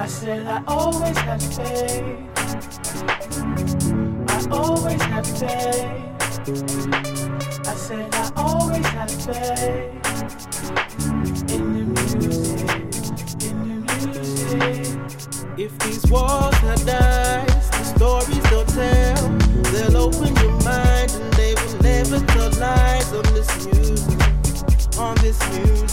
I said I always had faith. I always had faith. I said I always had faith in the music, in the music. If these walls had eyes, the stories they'll tell, they'll open your mind and they will never tell lies on this music, on this music.